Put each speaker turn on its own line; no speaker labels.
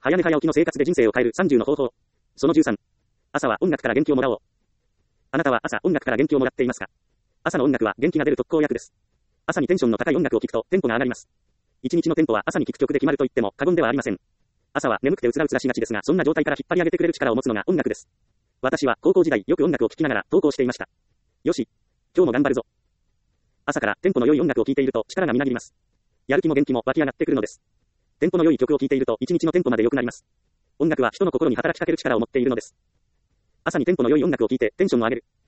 早寝早起きの生活で人生を変える30の方法。その13。朝は音楽から元気をもらおう。あなたは朝音楽から元気をもらっていますか？朝の音楽は元気が出る特効薬です。朝にテンションの高い音楽を聴くとテンポが上がります。一日のテンポは朝に聴く曲で決まると言っても過言ではありません。朝は眠くてうつらうつらしがちですが、そんな状態から引っ張り上げてくれる力を持つのが音楽です。私は高校時代よく音楽を聴きながら投稿していました。よし、今日も頑張るぞ。朝からテンポの良い音楽を聴いていると力がみなぎります。やる気も元気も湧き上がってくるのです。テンポの良い曲を聴いていると一日のテンポまで良くなります。音楽は人の心に働きかける力を持っているのです。朝にテンポの良い音楽を聴いてテンションを上げる。